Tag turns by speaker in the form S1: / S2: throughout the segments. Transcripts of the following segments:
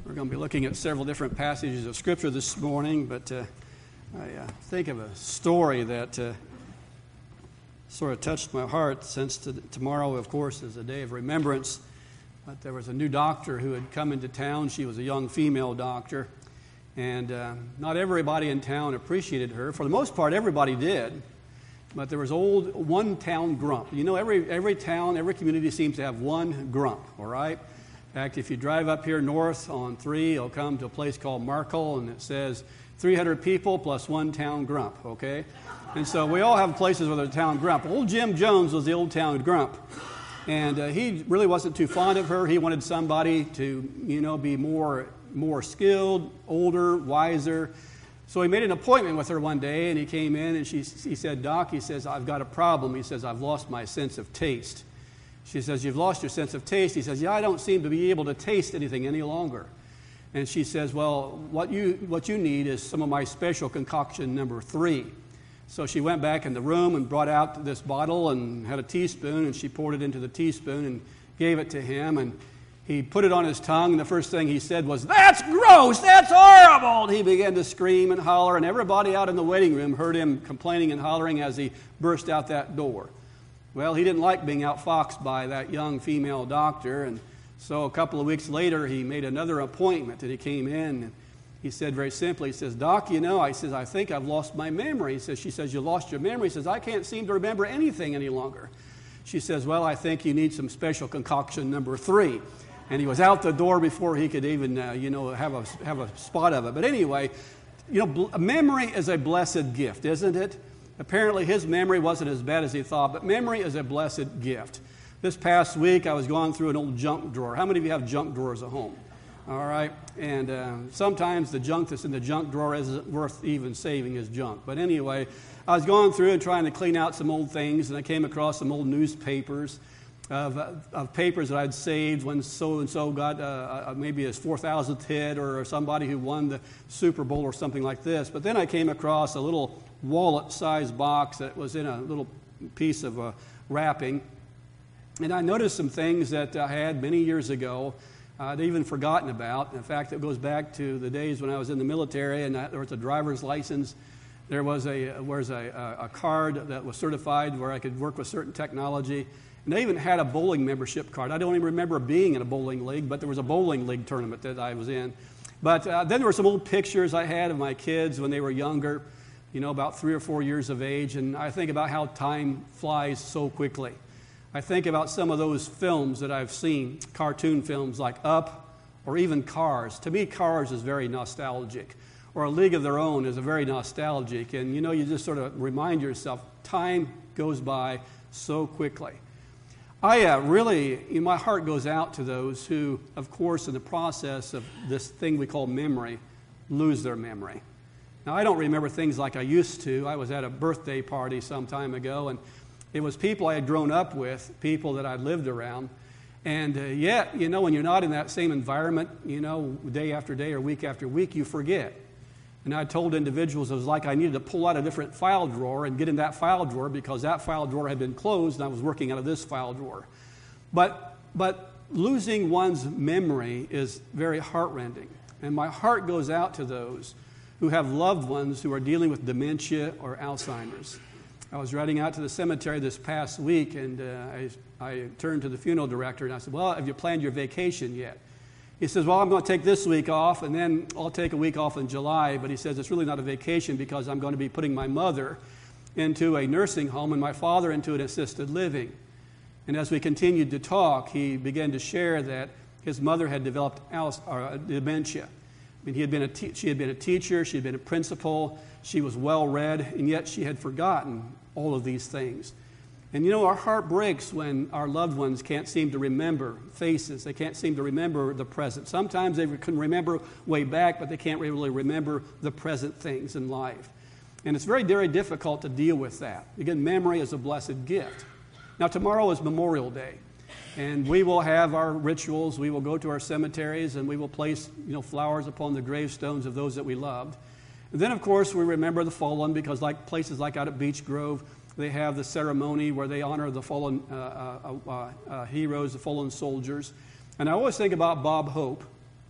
S1: We're going to be looking at several different passages of Scripture this morning, but I think of a story that sort of touched my heart since tomorrow, of course, is a day of remembrance. But there was a new doctor who had come into town. She was a young female doctor, and not everybody in town appreciated her. For the most part, everybody did. But there was one town grump. You know, every town, every community seems to have one grump, all right? In fact, if you drive up here north on 3, you'll come to a place called Markle, and it says 300 people plus one town grump, okay? And so we all have places where there's a town grump. Old Jim Jones was the old town grump. And he really wasn't too fond of her. He wanted somebody to, be more skilled, older, wiser. So he made an appointment with her one day, and he came in, and he said, "Doc," he says, "I've got a problem." He says, "I've lost my sense of taste." She says, "You've lost your sense of taste?" He says, "Yeah, I don't seem to be able to taste anything any longer." And she says, "Well, what you need is some of my special concoction number 3. So she went back in the room and brought out this bottle and had a teaspoon, and she poured it into the teaspoon and gave it to him. And he put it on his tongue, and the first thing he said was, "That's gross! That's horrible!" And he began to scream and holler, and everybody out in the waiting room heard him complaining and hollering as he burst out that door. Well, he didn't like being outfoxed by that young female doctor, and so a couple of weeks later, he made another appointment, and he came in, and he said very simply, he says, "Doc, I says, I think I've lost my memory." She says, "You lost your memory?" He says, "I can't seem to remember anything any longer." She says, "Well, I think you need some special concoction number 3. And he was out the door before he could even, have a spot of it. But anyway, memory is a blessed gift, isn't it? Apparently his memory wasn't as bad as he thought, but memory is a blessed gift. This past week, I was going through an old junk drawer. How many of you have junk drawers at home? All right, and sometimes the junk that's in the junk drawer isn't worth even saving as junk. But anyway, I was going through and trying to clean out some old things, and I came across some old newspapers of papers that I'd saved when so-and-so got maybe his 4,000th hit, or somebody who won the Super Bowl or something like this. But then I came across a little wallet-sized box that was in a little piece of wrapping, and I noticed some things that I had many years ago I'd even forgotten about. In fact, it goes back to the days when I was in the military, and there was a driver's license. There was a card that was certified where I could work with certain technology. And they even had a bowling membership card. I don't even remember being in a bowling league, but there was a bowling league tournament that I was in. But then there were some old pictures I had of my kids when they were younger, about 3 or 4 years of age. And I think about how time flies so quickly. I think about some of those films that I've seen, cartoon films like Up or even Cars. To me, Cars is very nostalgic. Or A League of Their Own is a very nostalgic. And, you just sort of remind yourself, time goes by so quickly. My heart goes out to those who, of course, in the process of this thing we call memory, lose their memory. Now, I don't remember things like I used to. I was at a birthday party some time ago, and it was people I had grown up with, people that I'd lived around. And yet, when you're not in that same environment, day after day or week after week, you forget. And I told individuals it was like I needed to pull out a different file drawer and get in that file drawer because that file drawer had been closed and I was working out of this file drawer. But losing one's memory is very heartrending. And my heart goes out to those who have loved ones who are dealing with dementia or Alzheimer's. I was riding out to the cemetery this past week, and I turned to the funeral director and I said, "Well, have you planned your vacation yet?" He says, "Well, I'm going to take this week off, and then I'll take a week off in July." But he says, "It's really not a vacation because I'm going to be putting my mother into a nursing home and my father into an assisted living." And as we continued to talk, he began to share that his mother had developed dementia. I mean, she had been a teacher, she had been a principal, she was well-read, and yet she had forgotten all of these things. And our heart breaks when our loved ones can't seem to remember faces. They can't seem to remember the present. Sometimes they can remember way back, but they can't really remember the present things in life. And it's very, very difficult to deal with that. Again, memory is a blessed gift. Now, tomorrow is Memorial Day, and we will have our rituals. We will go to our cemeteries, and we will place, flowers upon the gravestones of those that we loved. And then, of course, we remember the fallen because places like out at Beech Grove, they have the ceremony where they honor the fallen heroes, the fallen soldiers. And I always think about Bob Hope.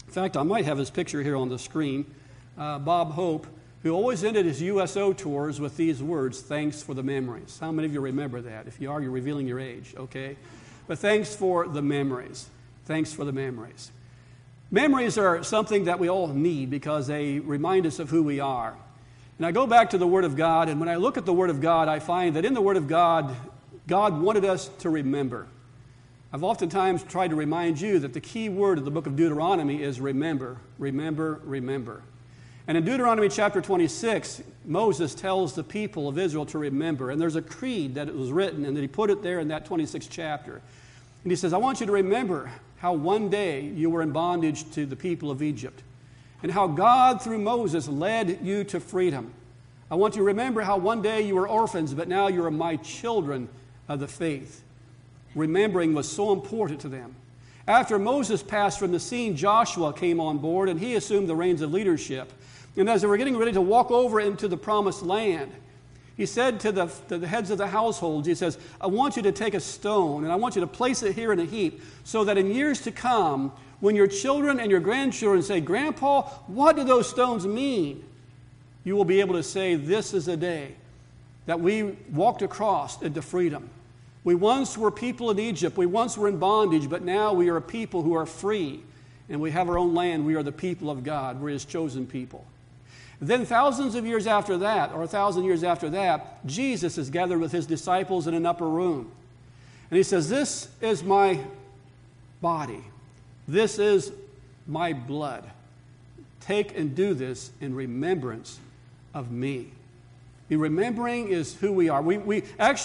S1: In fact, I might have his picture here on the screen. Bob Hope, who always ended his USO tours with these words, "Thanks for the memories." How many of you remember that? If you are, you're revealing your age, okay? But thanks for the memories. Thanks for the memories. Memories are something that we all need because they remind us of who we are. And I go back to the Word of God, and when I look at the Word of God, I find that in the Word of God, God wanted us to remember. I've oftentimes tried to remind you that the key word of the book of Deuteronomy is remember, remember, remember. And in Deuteronomy chapter 26, Moses tells the people of Israel to remember. And there's a creed that it was written, and that he put it there in that 26th chapter. And he says, I want you to remember how one day you were in bondage to the people of Egypt, and how God, through Moses, led you to freedom. I want you to remember how one day you were orphans, but now you are my children of the faith. Remembering was so important to them. After Moses passed from the scene, Joshua came on board, and he assumed the reins of leadership. And as they were getting ready to walk over into the promised land, he said to the heads of the households, he says, I want you to take a stone, and I want you to place it here in a heap, so that in years to come, when your children and your grandchildren say, Grandpa, what do those stones mean? You will be able to say, this is a day that we walked across into freedom. We once were people in Egypt. We once were in bondage, but now we are a people who are free, and we have our own land. We are the people of God. We're His chosen people. Then thousands of years after that, or 1,000 years after that, Jesus is gathered with His disciples in an upper room. And He says, this is my body. This is my blood. Take and do this in remembrance of me. The remembering is who we are. We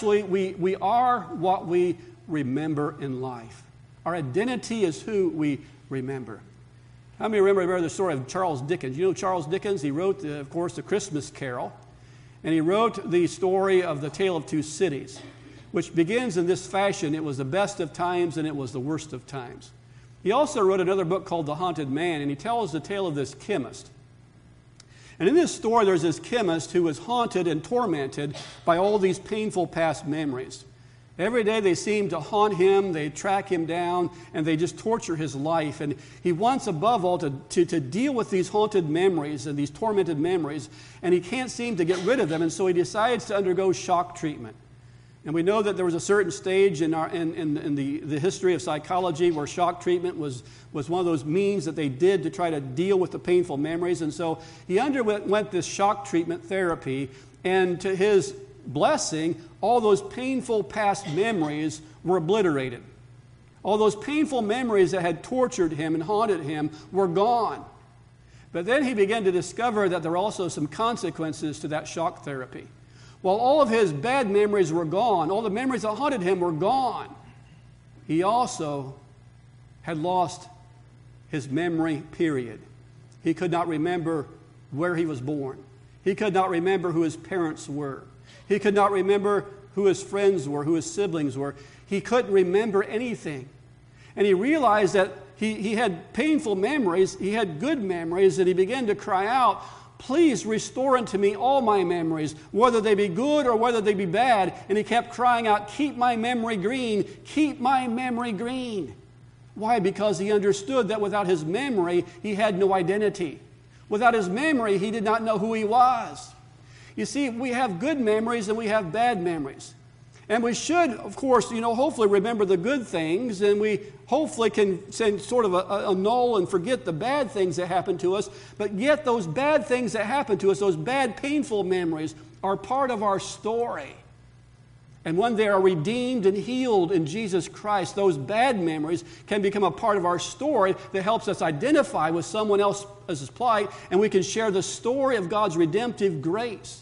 S1: are what we remember in life. Our identity is who we remember. How many remember the story of Charles Dickens? You know Charles Dickens? He wrote, of course, The Christmas Carol. And he wrote the story of The Tale of Two Cities, which begins in this fashion. It was the best of times and it was the worst of times. He also wrote another book called The Haunted Man, and he tells the tale of this chemist. And in this story, there's this chemist who was haunted and tormented by all these painful past memories. Every day they seem to haunt him, they track him down, and they just torture his life. And he wants, above all, to deal with these haunted memories and these tormented memories, and he can't seem to get rid of them, and so he decides to undergo shock treatment. And we know that there was a certain stage in the history of psychology where shock treatment was one of those means that they did to try to deal with the painful memories. And so he underwent this shock treatment therapy, and to his blessing, all those painful past memories were obliterated. All those painful memories that had tortured him and haunted him were gone. But then he began to discover that there were also some consequences to that shock therapy. While all of his bad memories were gone, all the memories that haunted him were gone, he also had lost his memory, period. He could not remember where he was born. He could not remember who his parents were. He could not remember who his friends were, who his siblings were. He couldn't remember anything. And he realized that he had painful memories, he had good memories, and he began to cry out, please restore unto me all my memories, whether they be good or whether they be bad. And he kept crying out, keep my memory green, keep my memory green. Why? Because he understood that without his memory, he had no identity. Without his memory, he did not know who he was. You see, we have good memories and we have bad memories. And we should, of course, hopefully remember the good things, and we hopefully can sort of annul and forget the bad things that happen to us. But yet those bad things that happen to us, those bad, painful memories, are part of our story. And when they are redeemed and healed in Jesus Christ, those bad memories can become a part of our story that helps us identify with someone else's plight, and we can share the story of God's redemptive grace.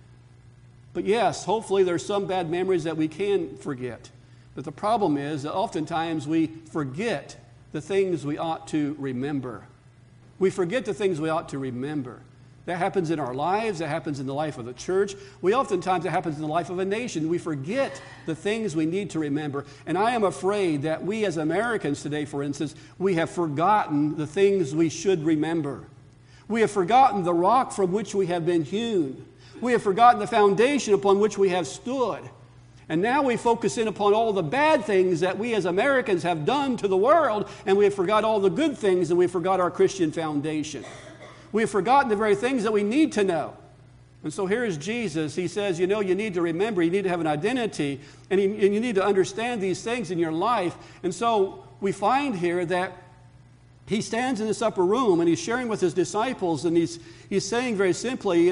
S1: But yes, hopefully there's some bad memories that we can forget. But the problem is that oftentimes we forget the things we ought to remember. We forget the things we ought to remember. That happens in our lives. That happens in the life of the church. Oftentimes it happens in the life of a nation. We forget the things we need to remember. And I am afraid that we as Americans today, for instance, we have forgotten the things we should remember. We have forgotten the rock from which we have been hewn. We have forgotten the foundation upon which we have stood. And now we focus in upon all the bad things that we as Americans have done to the world, and we have forgot all the good things, and we forgot our Christian foundation. We have forgotten the very things that we need to know. And so here is Jesus. He says, you need to remember, you need to have an identity, and you need to understand these things in your life. And so we find here that he stands in this upper room, and he's sharing with his disciples, and he's saying very simply,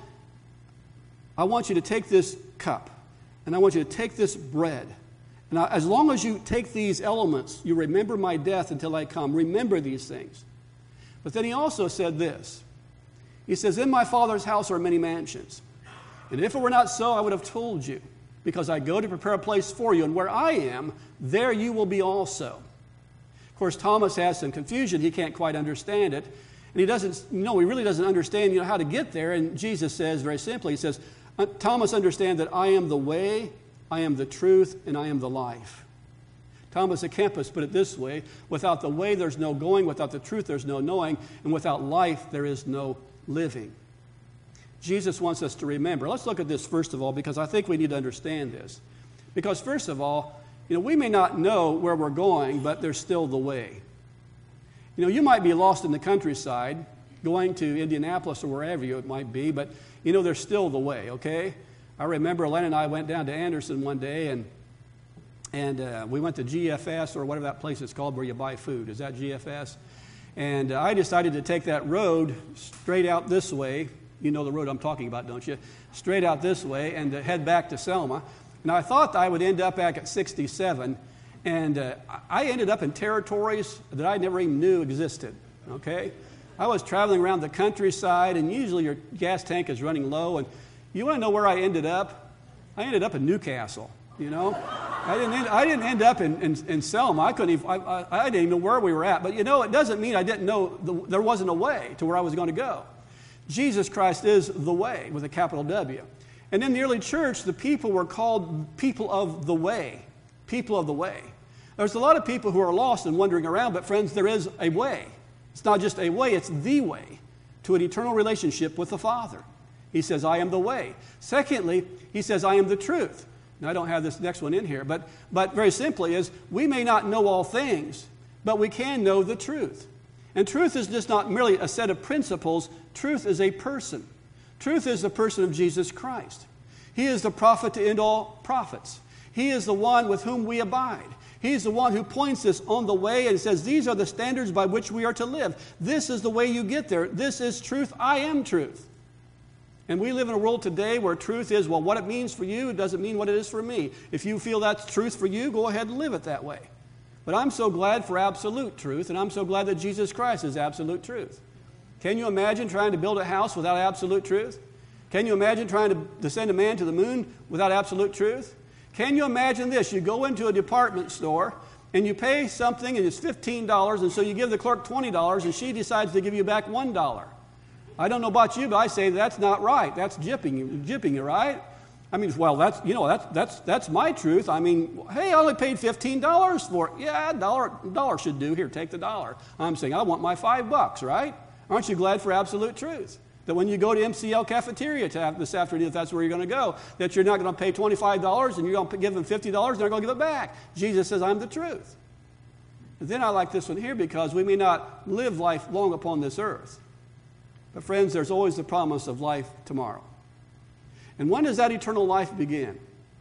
S1: I want you to take this cup. And I want you to take this bread. And as long as you take these elements, you remember my death until I come. Remember these things. But then he also said this. He says, in my Father's house are many mansions. And if it were not so, I would have told you. Because I go to prepare a place for you. And where I am, there you will be also. Of course, Thomas has some confusion. He can't quite understand it. And he really doesn't understand how to get there. And Jesus says very simply, he says, Thomas, understand that I am the way, I am the truth, and I am the life. Thomas à Kempis put it this way, without the way there's no going, without the truth there's no knowing, and without life there is no living. Jesus wants us to remember. Let's look at this first of all, because I think we need to understand this. Because first of all, we may not know where we're going, but there's still the way. You might be lost in the countryside, going to Indianapolis or wherever it might be, but there's still the way, okay? I remember Len and I went down to Anderson one day, and we went to GFS, or whatever that place is called where you buy food. Is that GFS? And I decided to take that road straight out this way. You know the road I'm talking about, don't you? Straight out this way and head back to Selma. Now, I thought I would end up back at 67, and I ended up in territories that I never even knew existed, okay? I was traveling around the countryside, and usually your gas tank is running low. And you want to know where I ended up? I ended up in Newcastle. I didn't end up in Selma. I didn't even know where we were at. But it doesn't mean I didn't know there wasn't a way to where I was going to go. Jesus Christ is the way with a capital W. And in the early church, the people were called people of the way. People of the way. There's a lot of people who are lost and wandering around, but friends, there is a way. It's not just a way, it's the way to an eternal relationship with the Father. He says, I am the way. Secondly, he says, I am the truth. Now, I don't have this next one in here, but very simply is, we may not know all things, but we can know the truth. And truth is just not merely a set of principles. Truth is a person. Truth is the person of Jesus Christ. He is the prophet to end all prophets. He is the one with whom we abide. He's the one who points us on the way and says, these are the standards by which we are to live. This is the way you get there. This is truth. I am truth. And we live in a world today where truth is, what it means for you, it doesn't mean what it is for me. If you feel that's truth for you, go ahead and live it that way. But I'm so glad for absolute truth, and I'm so glad that Jesus Christ is absolute truth. Can you imagine trying to build a house without absolute truth? Can you imagine trying to send a man to the moon without absolute truth? Can you imagine this? You go into a department store and you pay something and it's $15, and so you give the clerk $20 and she decides to give you back $1. I don't know about you, but I say that's not right. That's gypping you, right? I mean, well, that's my truth. I mean, hey, I only paid $15 for it. Yeah, $1 should do. Here, take the $1. I'm saying I want my $5, right? Aren't you glad for absolute truth? That when you go to MCL cafeteria this afternoon, if that's where you're going to go, that you're not going to pay $25 and you're going to give them $50 and they're going to give it back. Jesus says, I'm the truth. And then I like this one here because we may not live life long upon this earth. But friends, there's always the promise of life tomorrow. And when does that eternal life begin?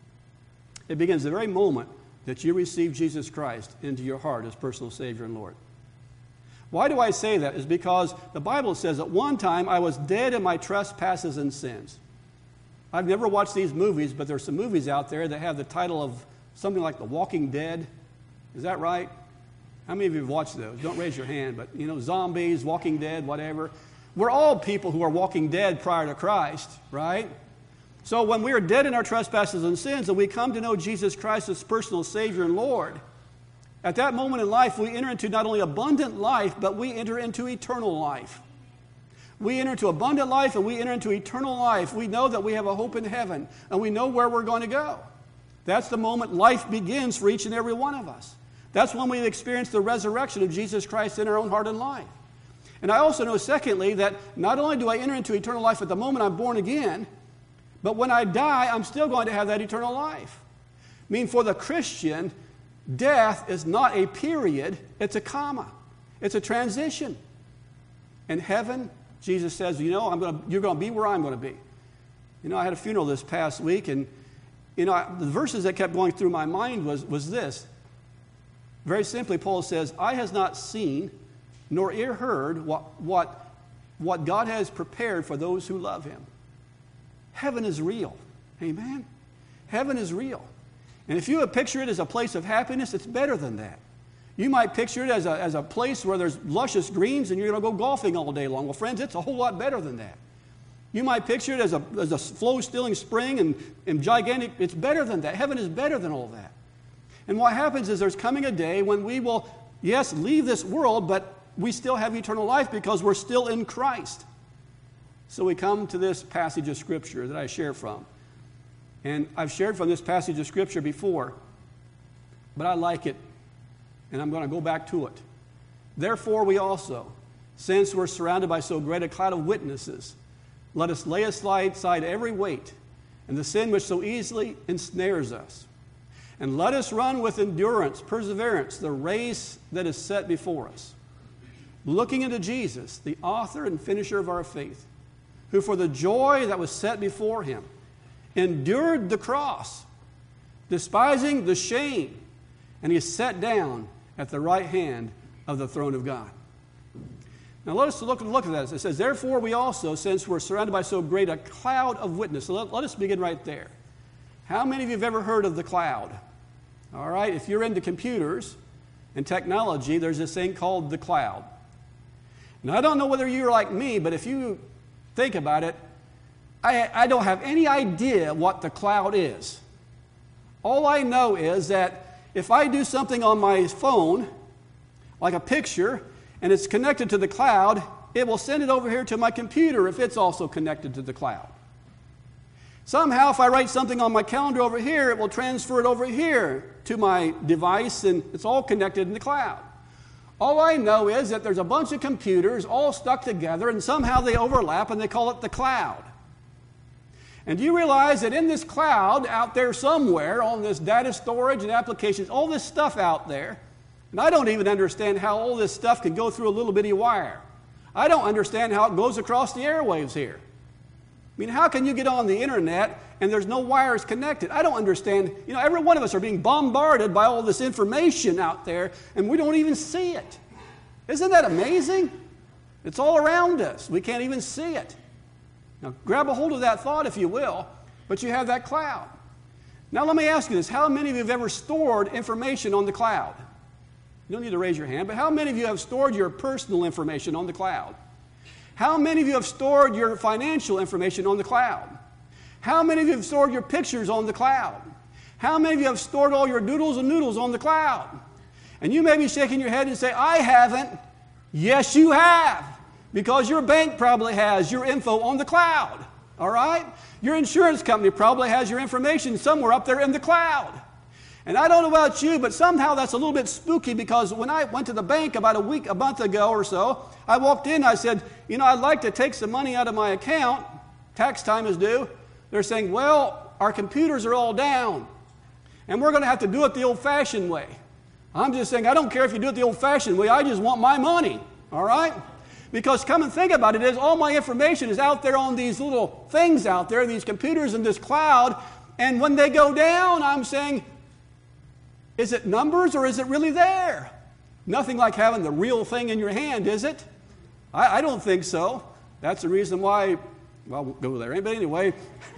S1: It begins the very moment that you receive Jesus Christ into your heart as personal Savior and Lord. Why do I say that? Is because the Bible says at one time I was dead in my trespasses and sins. I've never watched these movies, but there's some movies out there that have the title of something like The Walking Dead. Is that right? How many of you have watched those? Don't raise your hand, but zombies, Walking Dead, whatever. We're all people who are walking dead prior to Christ, right? So when we are dead in our trespasses and sins and we come to know Jesus Christ as personal Savior and Lord, at that moment in life, we enter into not only abundant life, but we enter into eternal life. We enter into abundant life and we enter into eternal life. We know that we have a hope in heaven and we know where we're going to go. That's the moment life begins for each and every one of us. That's when we experience the resurrection of Jesus Christ in our own heart and life. And I also know, secondly, that not only do I enter into eternal life at the moment I'm born again, but when I die, I'm still going to have that eternal life. I mean, for the Christian, death is not a period, it's a comma. It's a transition. In heaven, Jesus says, you're going to be where I'm going to be. I had a funeral this past week, and the verses that kept going through my mind was this. Very simply, Paul says, eye has not seen, nor ear heard what God has prepared for those who love him. Heaven is real. Amen? Heaven is real. And if you picture it as a place of happiness, it's better than that. You might picture it as a place where there's luscious greens and you're going to go golfing all day long. Well, friends, it's a whole lot better than that. You might picture it as a flow-stilling spring and gigantic. It's better than that. Heaven is better than all that. And what happens is there's coming a day when we will, yes, leave this world, but we still have eternal life because we're still in Christ. So we come to this passage of Scripture that I share from. And I've shared from this passage of Scripture before, but I like it, and I'm going to go back to it. Therefore we also, since we're surrounded by so great a cloud of witnesses, let us lay aside every weight and the sin which so easily ensnares us. And let us run with endurance, perseverance, the race that is set before us, looking into Jesus, the author and finisher of our faith, who for the joy that was set before him endured the cross, despising the shame, and he is set down at the right hand of the throne of God. Now let us look at that. It says, therefore we also, since we're surrounded by so great a cloud of witnesses. So let us begin right there. How many of you have ever heard of the cloud? All right, if you're into computers and technology, there's this thing called the cloud. Now I don't know whether you're like me, but if you think about it, I don't have any idea what the cloud is. All I know is that if I do something on my phone, like a picture, and it's connected to the cloud, it will send it over here to my computer if it's also connected to the cloud. Somehow, if I write something on my calendar over here, it will transfer it over here to my device, and it's all connected in the cloud. All I know is that there's a bunch of computers all stuck together, and somehow they overlap, and they call it the cloud. And do you realize that in this cloud, out there somewhere, on this data storage and applications, all this stuff out there, and I don't even understand how all this stuff can go through a little bitty wire. I don't understand how it goes across the airwaves here. I mean, how can you get on the internet and there's no wires connected? I don't understand. Every one of us are being bombarded by all this information out there, and we don't even see it. Isn't that amazing? It's all around us. We can't even see it. Now, grab a hold of that thought, if you will, but you have that cloud. Now, let me ask you this. How many of you have ever stored information on the cloud? You don't need to raise your hand, but how many of you have stored your personal information on the cloud? How many of you have stored your financial information on the cloud? How many of you have stored your pictures on the cloud? How many of you have stored all your doodles and noodles on the cloud? And you may be shaking your head and say, I haven't. Yes, you have. Because your bank probably has your info on the cloud. All right? Your insurance company probably has your information somewhere up there in the cloud. And I don't know about you, but somehow that's a little bit spooky, because when I went to the bank about a month ago or so, I walked in and I said, I'd like to take some money out of my account. Tax time is due. They're saying, well, our computers are all down, and we're going to have to do it the old-fashioned way. I'm just saying, I don't care if you do it the old-fashioned way. I just want my money. All right? Because come and think about it, all my information is out there on these little things out there, these computers in this cloud, and when they go down, I'm saying, is it numbers or is it really there? Nothing like having the real thing in your hand, is it? I don't think so. That's the reason why, well, we'll go there. But anyway.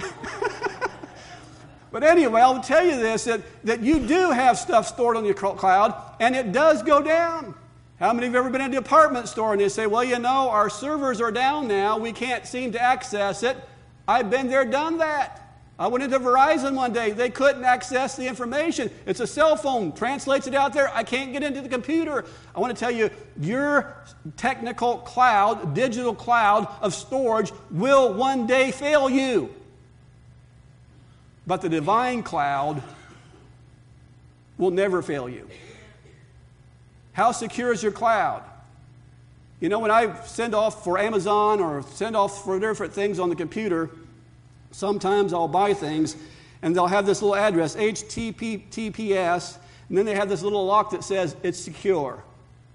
S1: But anyway, I'll tell you this, that you do have stuff stored on your cloud, and it does go down. How many of you have ever been in a department store and they say, well, our servers are down now. We can't seem to access it. I've been there, done that. I went into Verizon one day. They couldn't access the information. It's a cell phone. Translates it out there. I can't get into the computer. I want to tell you, your technical cloud, digital cloud of storage will one day fail you. But the divine cloud will never fail you. How secure is your cloud? When I send off for Amazon or send off for different things on the computer, sometimes I'll buy things, And they'll have this little address, HTTPS, and then they have this little lock that says it's secure.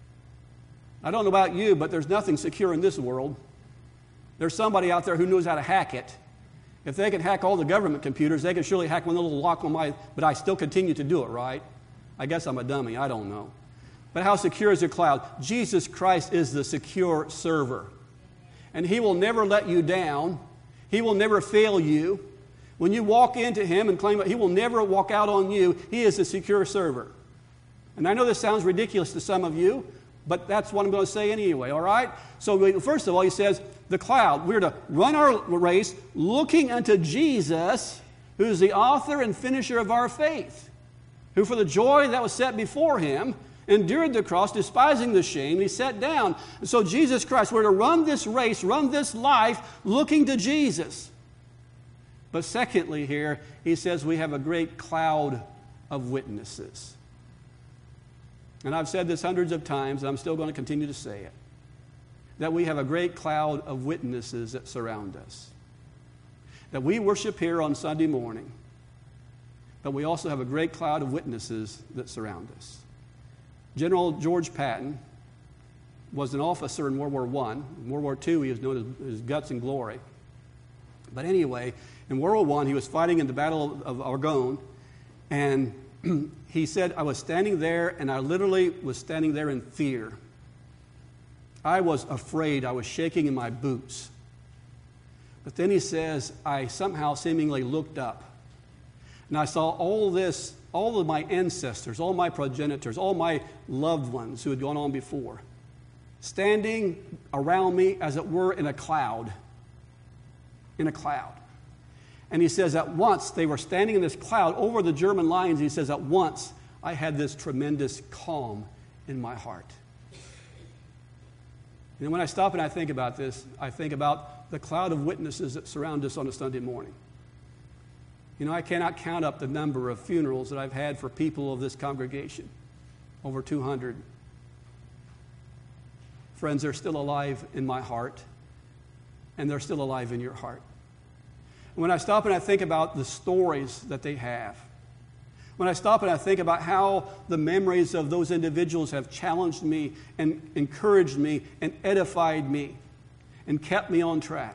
S1: I don't know about you, but there's nothing secure in this world. There's somebody out there who knows how to hack it. If they can hack all the government computers, they can surely hack one little lock on my, but I still continue to do it, right? I guess I'm a dummy. I don't know. But how secure is your cloud? Jesus Christ is the secure server. And He will never let you down. He will never fail you. When you walk into Him and claim it, He will never walk out on you. He is a secure server. And I know this sounds ridiculous to some of you, but that's what I'm going to say anyway, all right? So first of all, He says, the cloud. We're to run our race looking unto Jesus, who is the author and finisher of our faith, who for the joy that was set before Him endured the cross, despising the shame, He sat down. And so Jesus Christ, we're to run this race, run this life, looking to Jesus. But secondly here, He says we have a great cloud of witnesses. And I've said this hundreds of times, and I'm still going to continue to say it, that we have a great cloud of witnesses that surround us. That we worship here on Sunday morning, but we also have a great cloud of witnesses that surround us. General George Patton was an officer in World War I. In World War II, he was known as his guts and glory. But anyway, in World War I, he was fighting in the Battle of Argonne, and he said, I was standing there, and I literally was standing there in fear. I was afraid. I was shaking in my boots. But then he says, I somehow seemingly looked up, and I saw all of my ancestors, all my progenitors, all my loved ones who had gone on before, standing around me, as it were, in a cloud. In a cloud. And he says, at once, they were standing in this cloud over the German lines. He says, at once, I had this tremendous calm in my heart. And when I stop and I think about this, I think about the cloud of witnesses that surround us on a Sunday morning. You know, I cannot count up the number of funerals that I've had for people of this congregation. Over 200. Friends, they're still alive in my heart, and they're still alive in your heart. And when I stop and I think about the stories that they have, when I stop and I think about how the memories of those individuals have challenged me and encouraged me and edified me and kept me on track.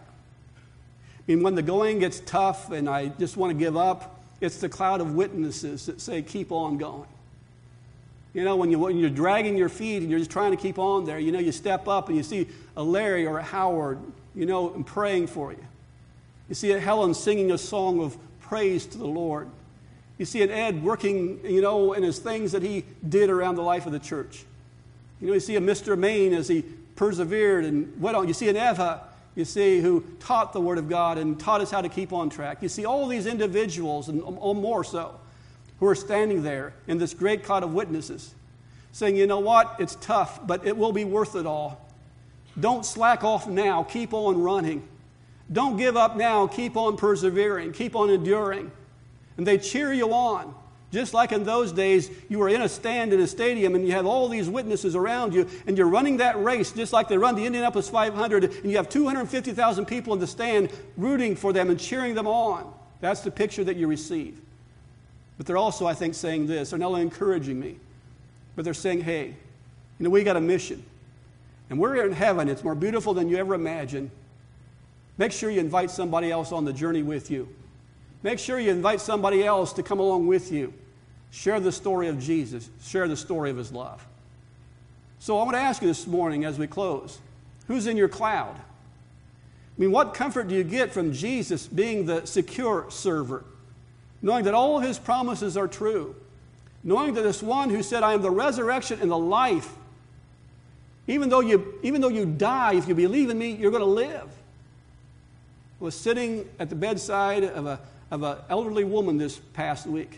S1: I mean, when the going gets tough and I just want to give up, it's the cloud of witnesses that say, keep on going. You know, when you're dragging your feet and you're just trying to keep on there, you know, you step up and you see a Larry or a Howard, you know, and praying for you. You see a Helen singing a song of praise to the Lord. You see an Ed working, you know, in his things that he did around the life of the church. You know, you see a Mr. Maine as he persevered and went on. You see an Eva, you see, who taught the Word of God and taught us how to keep on track. You see all these individuals, and more so, who are standing there in this great cloud of witnesses, saying, you know what, it's tough, but it will be worth it all. Don't slack off now. Keep on running. Don't give up now. Keep on persevering. Keep on enduring. And they cheer you on. Just like in those days, you were in a stand in a stadium and you have all these witnesses around you and you're running that race just like they run the Indianapolis 500 and you have 250,000 people in the stand rooting for them and cheering them on. That's the picture that you receive. But they're also, I think, saying this. They're not only encouraging me, but they're saying, hey, you know, we got a mission. And we're here in heaven. It's more beautiful than you ever imagined. Make sure you invite somebody else on the journey with you. Make sure you invite somebody else to come along with you. Share the story of Jesus. Share the story of His love. So I want to ask you this morning as we close, who's in your cloud? I mean, what comfort do you get from Jesus being the secure server? Knowing that all of His promises are true. Knowing that this one who said, I am the resurrection and the life. Even though you die, if you believe in me, you're going to live. I was sitting at the bedside of an elderly woman this past week.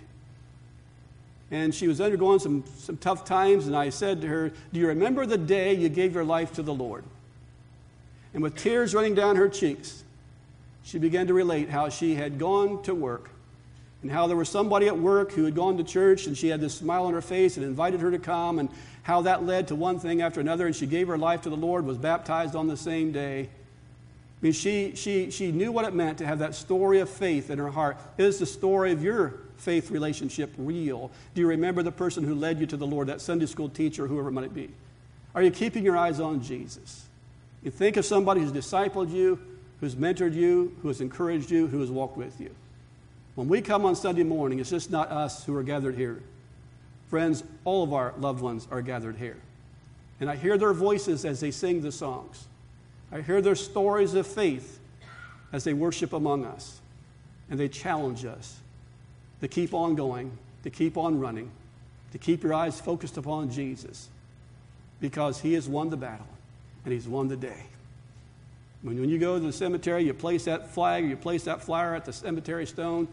S1: And she was undergoing some tough times, and I said to her, do you remember the day you gave your life to the Lord? And with tears running down her cheeks, she began to relate how she had gone to work and how there was somebody at work who had gone to church, and she had this smile on her face and invited her to come, and how that led to one thing after another, and she gave her life to the Lord, was baptized on the same day. I mean, she knew what it meant to have that story of faith in her heart. Is the story of your faith relationship real? Do you remember the person who led you to the Lord, that Sunday school teacher, whoever it might be? Are you keeping your eyes on Jesus? You think of somebody who's discipled you, who's mentored you, who has encouraged you, who has walked with you. When we come on Sunday morning, it's just not us who are gathered here. Friends, all of our loved ones are gathered here. And I hear their voices as they sing the songs. I hear their stories of faith as they worship among us. And they challenge us to keep on going, to keep on running, to keep your eyes focused upon Jesus, because he has won the battle and he's won the day. When you go to the cemetery, you place that flag, you place that flyer at the cemetery stone,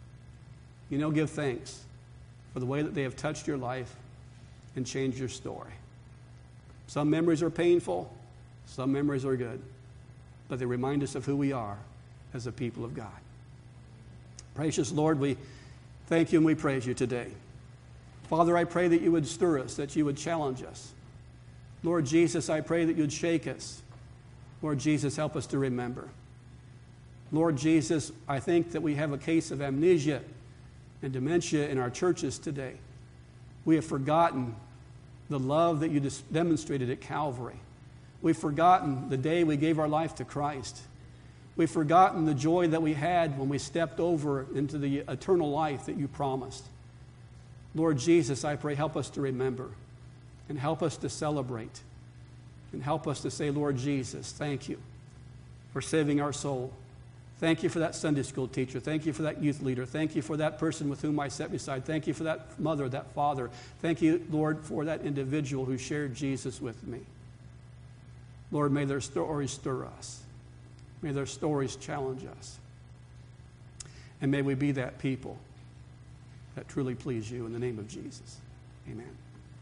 S1: give thanks for the way that they have touched your life and changed your story. Some memories are painful, some memories are good, but they remind us of who we are as a people of God. Gracious Lord, we thank you and we praise you today. Father, I pray that you would stir us, that you would challenge us. Lord Jesus, I pray that you'd shake us. Lord Jesus, help us to remember. Lord Jesus, I think that we have a case of amnesia and dementia in our churches today. We have forgotten the love that you demonstrated at Calvary. We've forgotten the day we gave our life to Christ. We've forgotten the joy that we had when we stepped over into the eternal life that you promised. Lord Jesus, I pray, help us to remember and help us to celebrate and help us to say, Lord Jesus, thank you for saving our soul. Thank you for that Sunday school teacher. Thank you for that youth leader. Thank you for that person with whom I sat beside. Thank you for that mother, that father. Thank you, Lord, for that individual who shared Jesus with me. Lord, may their stories stir us. May their stories challenge us. And may we be that people that truly please you in the name of Jesus. Amen.